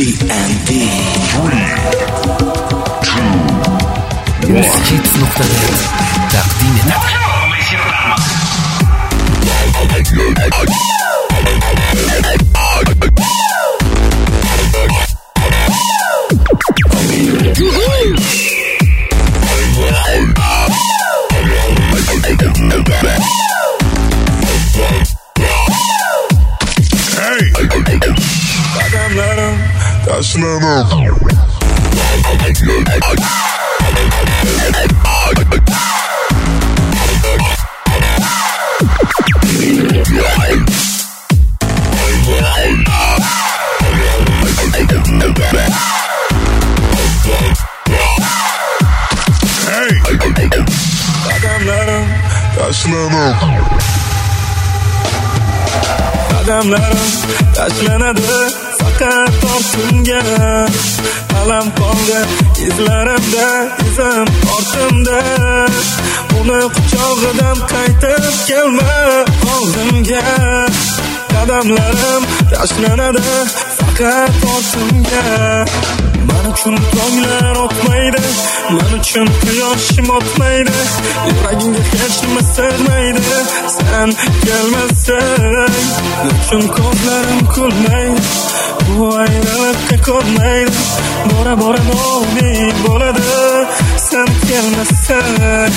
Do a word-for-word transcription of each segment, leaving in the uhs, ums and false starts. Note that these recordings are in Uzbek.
D and D Uzhits nuqta net taqdim etadi. Adamlarım taşlanır. Adamlarım taşlanır. Adamlarım taşlanadı fakat ortimga. Alam qoldi izlarimda, izim ortimda. Uni quchog'idan qaytib kelma oldimga. Qadamlarim tashlanadi faqat ortimga. Men uchun tonglar o'tmaydi, men uchun quyoshim o'tmaydi. Yuragimga hech nima sig'maydi sen kelmasang. Men uchun ko'zlarim kulmaydi, bu aylanibga ko'rmaydi. Bora bora noumid bo'ladi sen kelmasang.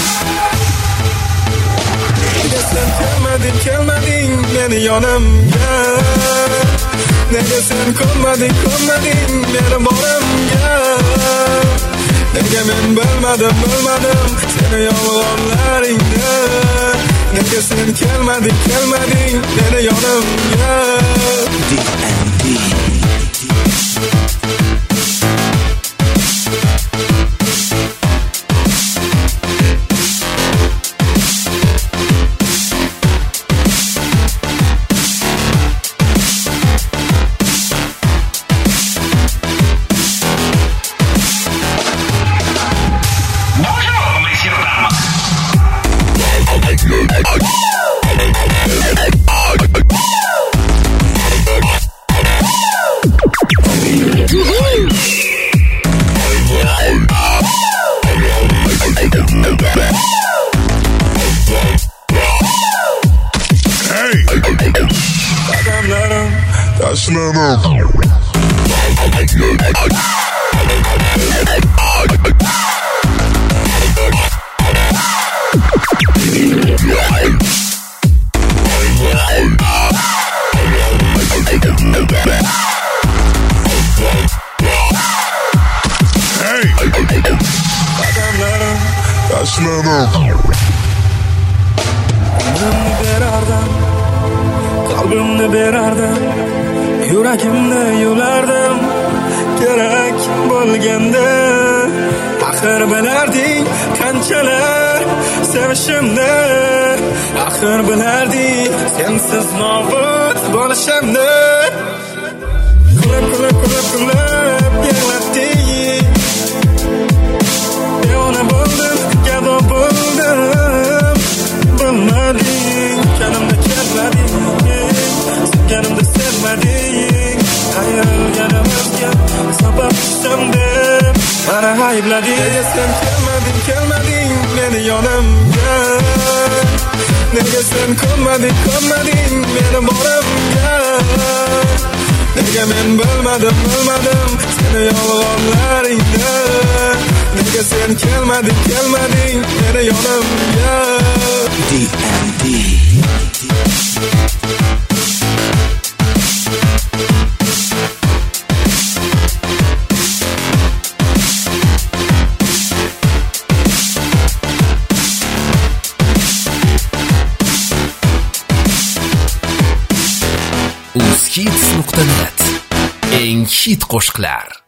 Nega sen kelmading, kelmading meni yonimga? Nega sen ko'rmading, ko'rmading meni borimga? Nega men bilmadim, bilmadim seni yolg'onlaringni? Nega sen kelmading, kelmading meni yonimga? D and D Adamlarım taşlanır. Adamlarım taşlanır. Ömrümni berardim, qalbimni berardim, yuragimni yulardim. Kerak bo'lganda axir bilarding qanchalar sevishimni. Axir bilarding sensiz nobud bo'lishimni. Kulib kulib kulib kulib yig'latding. Devona bo'ldim, gado bo'ldim. Bilmading, kanimda kelmading, sevganimda sevmading. Ayolganimizga sabab tushsam deb mani ayblading. Nega sen kelmading, kelmading meni yonimga? Nega sen ko'rmading, ko'rmading meni borimga? Nega men bilmadim, bilmadim seni yolg'onlaringni? Nega sen kelmading, kelmading meni yonimga? D and D Uzhits nuqta net eng hit qo'shiqlar.